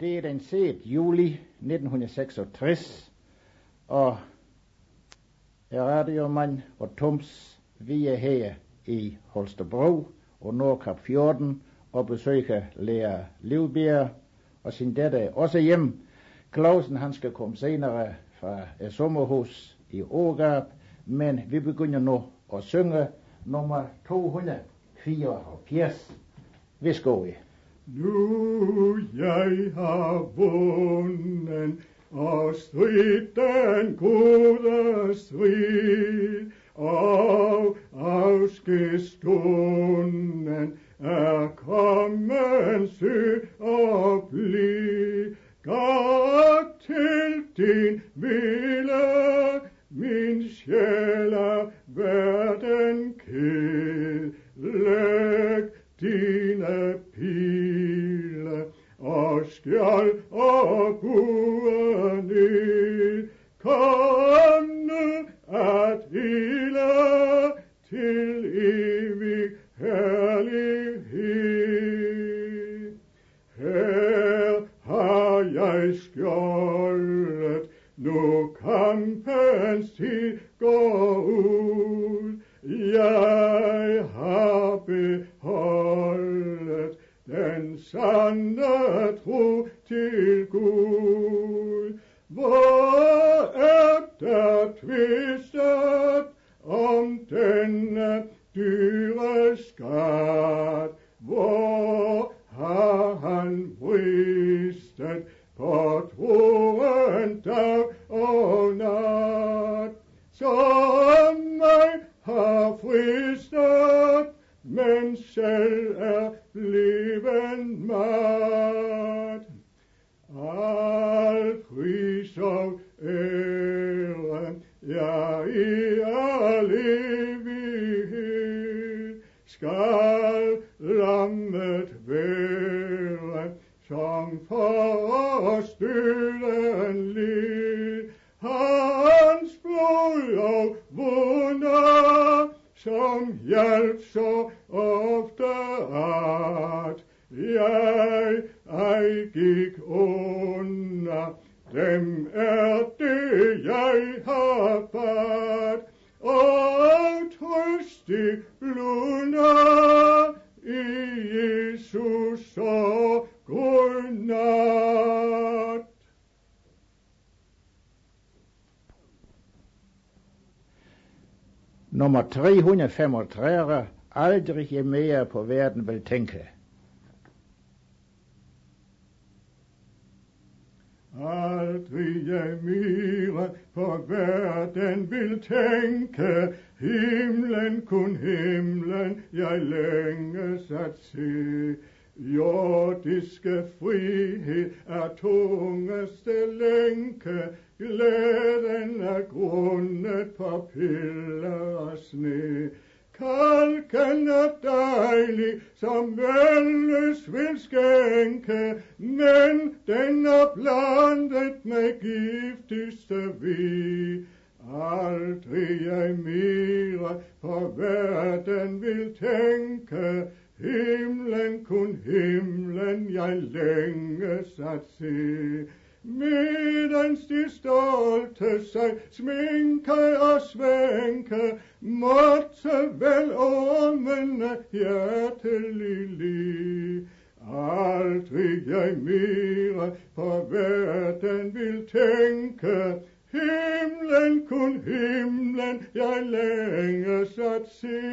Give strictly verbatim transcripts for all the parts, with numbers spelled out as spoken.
Det er den sjette juli nitten seksogtres, og radiomand og Tums, vi er her i Holstebro og Nordkap fjorten og besøger lærer Livbjerg og sin datter er også hjemme. Clausen han skal komme senere fra et sommerhus i Ågab, men vi begynder nu at synge nummer to hundrede fireoghalvfjerds. Værsgo I. Nu jeg har vunden og stridt den gode strid, og afskedsstunden er kommet sød og blid. Godt til din vilje, min sjæl er verden ked. Læg dine pile og skjold og buer ned. Kom nu at ilde til evig herlighed. Her har jeg skjoldet, nu kampens tid går ud. Jeg har beholdet den sande tro til Gud. Hvor er der tvistet om denne dyre skat? Hvor har han bristet på troen dag og nat? Som mig har fristet, men selv er blevet mat. Al pris og ære, ja i al evighed, skal lammet være, som for os døden led. Hans blod og vunder, som hjalp så ofte at jeg ej gik under. Dem er det, jeg har bad, og trøstig blunder i Jesus og godnat. Nummer tre hundrede femogtredive. Aldrig mere på verden vil tænke. Aldrig jeg mere på verden vil tænke, himlen kun himlen jeg længes at se. Jordiske frihed er tungeste lænke, glæden er grundet på piller og sne. Kalken er dejlig, som vælges vil skænke, men den er blandet med giftigste vi. Aldrig jeg mere på verden vil tænke, himlen kun himlen jeg længes at se. Medens de stolte sig sminke og svænke, måtte vel ormene hjertelig li. Aldrig jeg mere på verden vil tænke, himlen kun himlen jeg længes at se.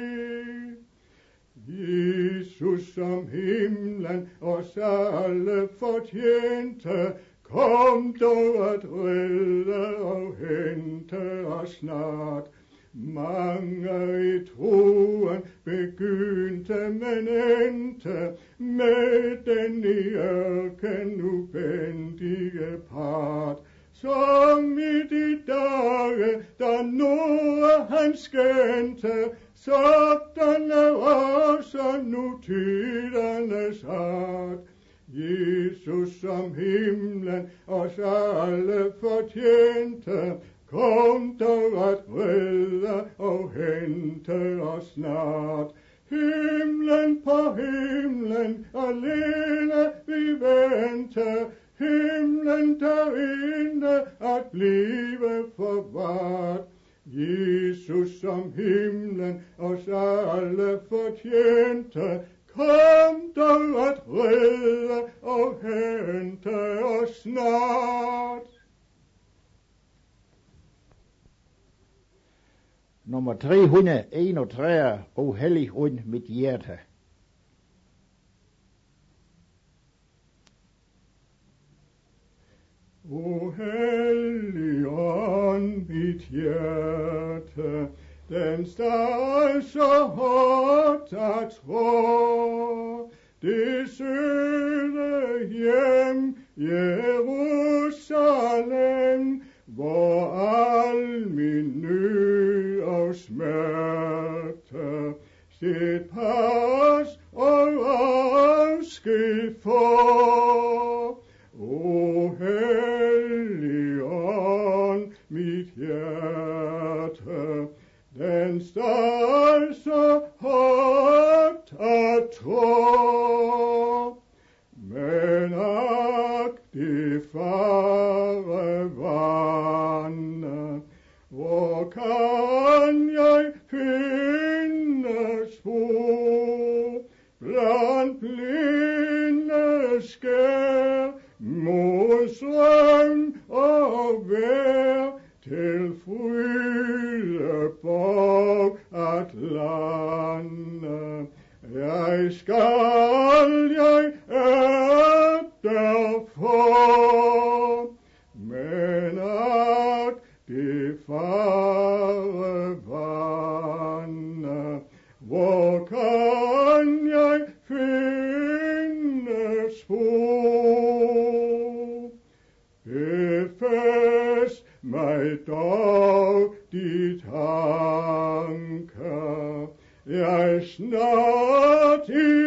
Jesus som himlen os alle fortjente, kom dog at redde og hente os snart. Mange i troen begyndte, men endte med den i ørken ubendige part. Som i de dage, da Noah han skændte, sådan er også nu tidernes art. Jesus som himlen os alle fortjente, kom dog at redde og hente os snart. Himlen på himlen, alene vi venter, himlen derinde at blive forvaret. Jesus som himlen os alle fortjente, kom dog at redde og hente os snart. Nummer tre hundrede enogtredive, O hellig ånd mit hjerte. O hellig ånd mit hjerte, den står så hårdt at tro, det søde hjem Jerusalem, hvor al min nød og smerte sit pas og afsked får. O hellig ånd, mit hjerte, den står så hårdt at tro, men ak det farvande, hvor kan jeg finde spor blandt blinde skær, mod strøm og vejr, til Frydeborg at lande. Jeg skal jeg efterfor, men at det farvande, hvor kan jeg finde spor? Befæst mig dog de tanker, jeg snart i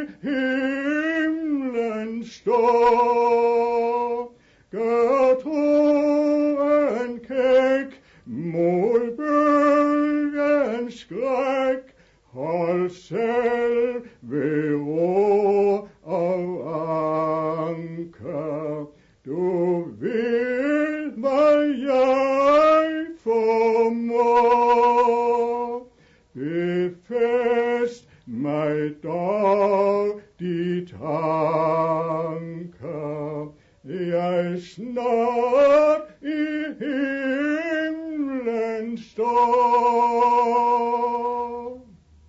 himlen står. Gør troen kæk mod bølgens skræk, hold selv ved ro og anker. Du vil mig jeg formår, befæst mig dog de tanker, jeg snart i himlen står.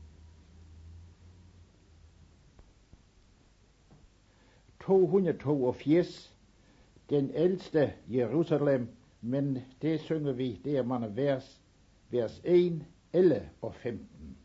to hundrede toogfirs, den ældste Jerusalem, men det synger vi, det er mange vers, vers en, elleve og femten.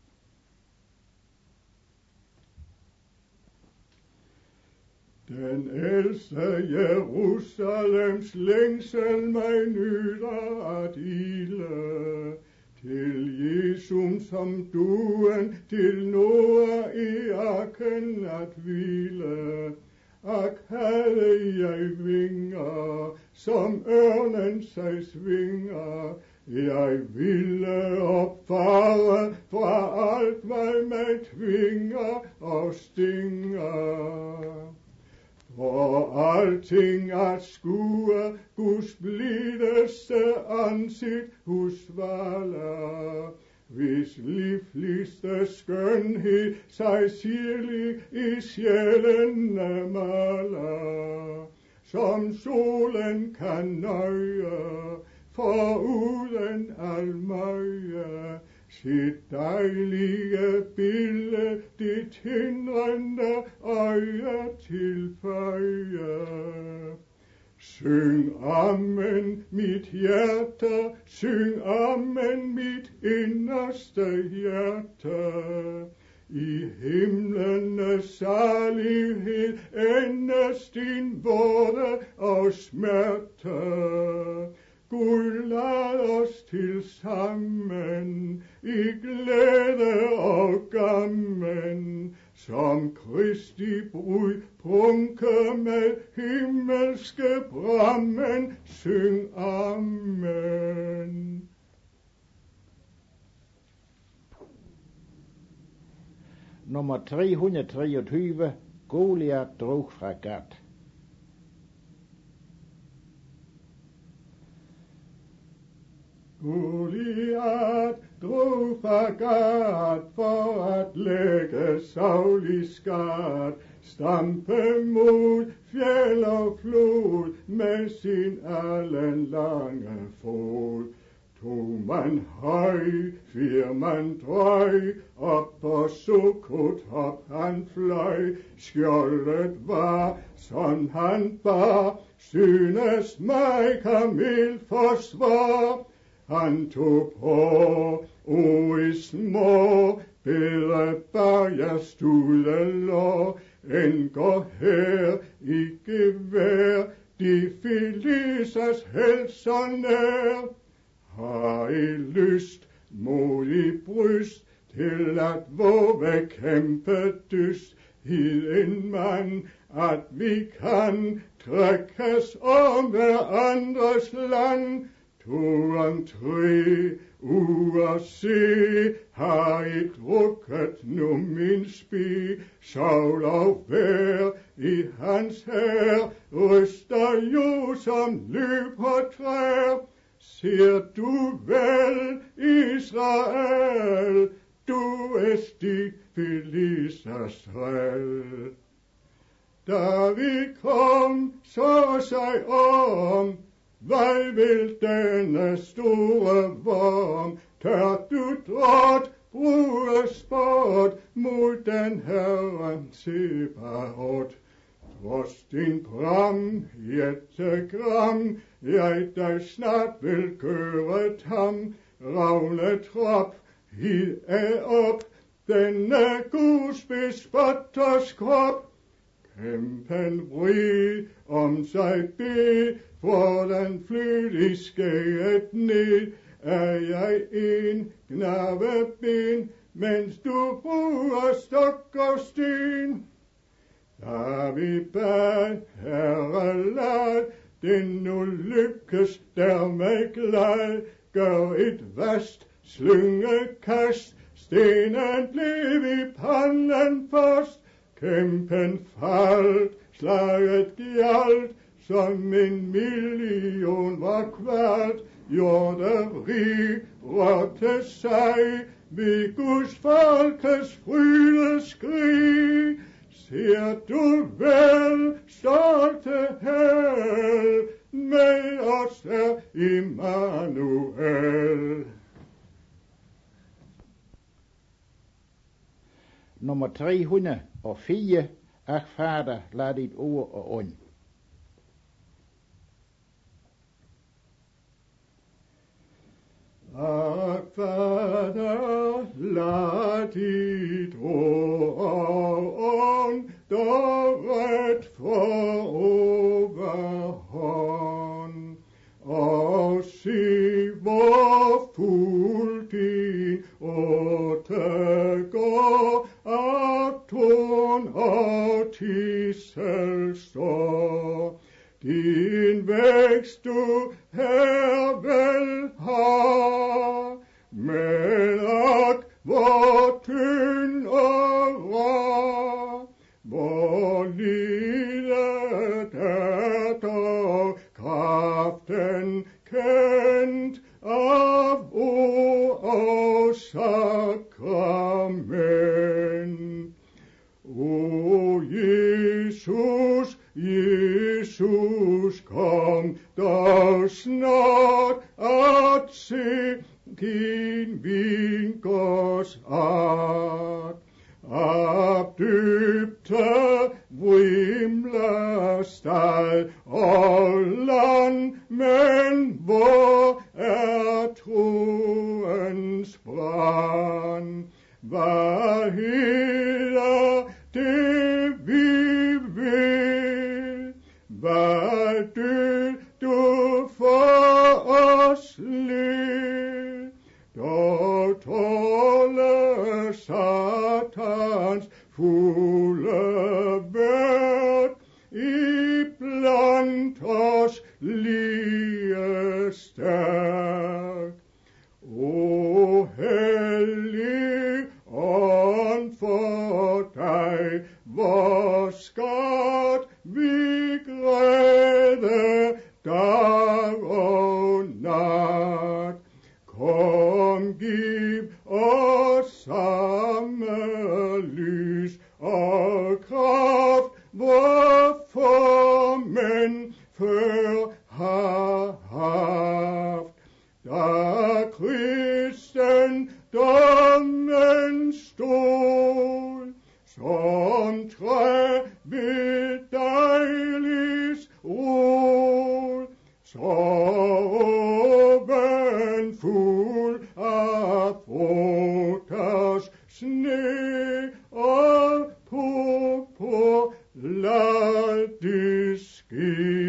Den ældste Jerusalems længsel mig nyder at ilde, til Jesum som duen til Noah i arken at hvile. Ak havde jeg vinger, som ørnen sig svinger, jeg ville opfare fra alt hvad mig tvinger og stinger. For alting at skue Guds blideste ansigt husvaler, hvis livligste skønhed sig sirlig i sjælen maler. Som solen kan nøje, foruden al møje, sit dejlige billede, dit hindrende øje tilføje. Syng amen, mit hjerte, syng amen, mit inderste hjerte. I himlenes salighed endes din våde og smerte. Gud, lad os til sammen i glæde og gammen, som Kristi brud prunke med himmelske brammen, syng amen. Nummer tre hundrede treogtyve. Goliat drog fra Gat. Goliat drog fra Gat for at lægge Saul i skat, stampe mod fjeld og flod med sin alenlange fod. To man høj, fire man drøj, op på Sukkot han fløj. Skjoldet var, som han bar, synes mig kamel forsvar. Han tog på, og i små, bedre bar jeg stude lå, end går her i gevær, de Filistas helser nær. Har I lyst, modig bryst, til at våge kæmpe dyst, hid en mand, at vi kan trækkes om hverandres land. To om tre uger se, har I drukket nu min spi, Saul og vær i hans hær, ryster jo som løb på træer. Ser du vel, Israel, du er de Filisters træl. Da vi kom, så sig om, hvad vil denne store vorm, tør du drot bruge spot mod den Herren Sebaot. Trods din bram, jættegram, jeg dig snart vil køre tam, ravne trop, hid af op, denne Guds bespotters krop. Kæmpen vrid om sig bed, for den flyt i skæget ned, er jeg en knaveben, mens du bruger stok og sten. Da vi bad, Herre, lad den nu lykkes der med glad, gør et vast slyngekast, stenen blev i panden først, kæmpen faldt, slaget gjaldt, som en million var kvalt, jorderi råbte sig, ved Guds folkes frydeskrig. Ser du vel, stolte held, med os er Immanuel. Nummer tre hundrede og fire. Ach, Fader, lad dit ord og ånd. Ach, Fader, lad dit ord og ånd, der ret for overhånd, og se, hvor fuld din åte går, at tårn og tidsel står. Din vækst du her vel har, men ak, hvor tynd og rar, hvor lidet er dog kraften kendt af ord og sakrament. O Jesus, Jesus, kom dog snart at se din vingårds art. Af dybte vrimler stad og land, men hvor er troens brand? Hvad hedder det vi vil? Hvad død du for os led? Dog tåler Satans fulde værk i blandt os lige stærk. O hellig ånd for og nat. Kom, giv os samme lys og kraft, hvorfor mænd før har haft. Da kristendommen stod som træ ved dejligt rod, så oven fuld af frugters sne, og på på lad det ske.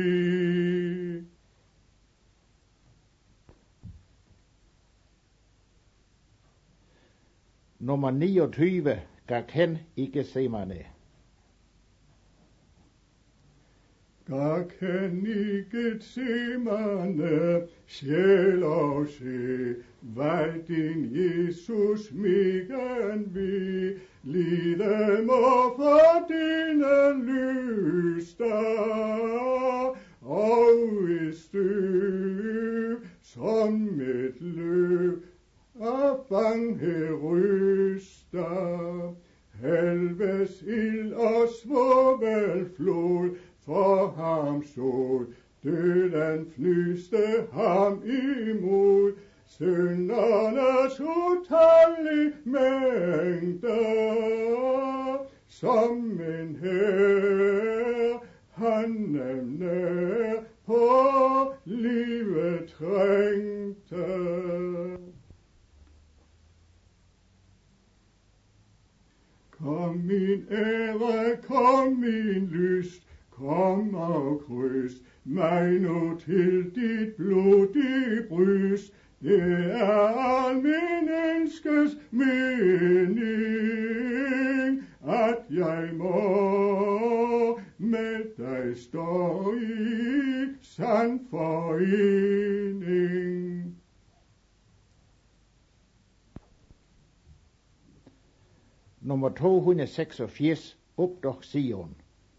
Nummer niogtyve, gak hen i Getsemane. Gak hen i Getsemane, sjæl og se, hvad din Jesus megen vi lide må for dine lyster, og i støv som et løv af bange ryster. Helves ild og svovelflod for ham stod, døden fnyste ham imod. Syndernes utallige mængde, som en hær, han nemlig på livet trængte. Kom min ære, kom min lyst, kom og kryds mig nu til dit blodige bryst. Det er al min ønskes mening, at jeg må med dig stå i sand forening. Nummer to hundrede seksogfirs, Opdog Sion.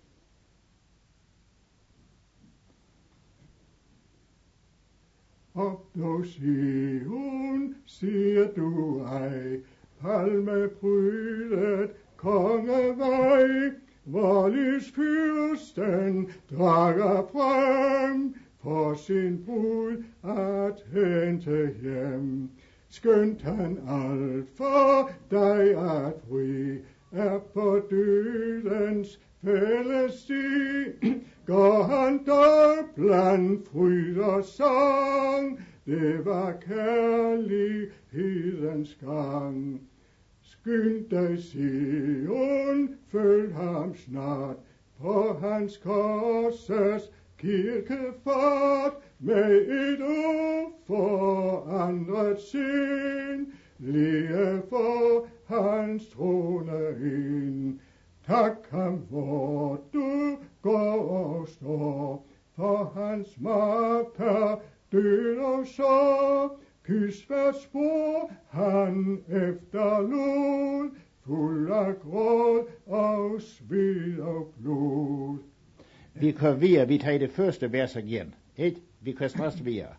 Opdog Sion, siger du ej, palmeprydet kongevej, hvor lysfyrsten drager frem for sin brud at hente hjem. Skønt han alt for dig at fri, er på dødens fælles sti, går han dog blandt fryd og sang, det var kærlighedens gang. Skynd dig, Sion, følg ham snart, på hans korses kirkefart, med et uforandret sind, lige for hans trone ind. Tak ham, hvor du går og står, for hans magt er død og sorg. Kys hvert spor han efterlod, fuld af gråd og sved og blod. Vi kører videre, vi tager det første vers igen. Et, vi kører straks videre.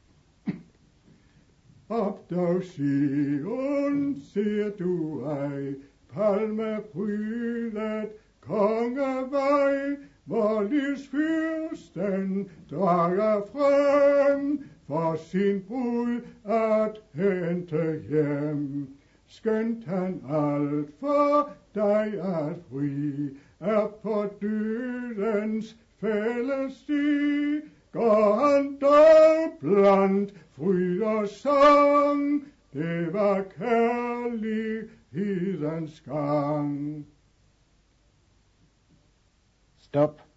Opdog Sion, siger du ej, palmeprydet kongevej, hvor livsfyrsten drager frem for sin brud at hente hjem. Skønt han alt for dig at fri, er på dødens fælles sti, går han dog blandt fryd og sang, det var kærlighedens gang. Stop.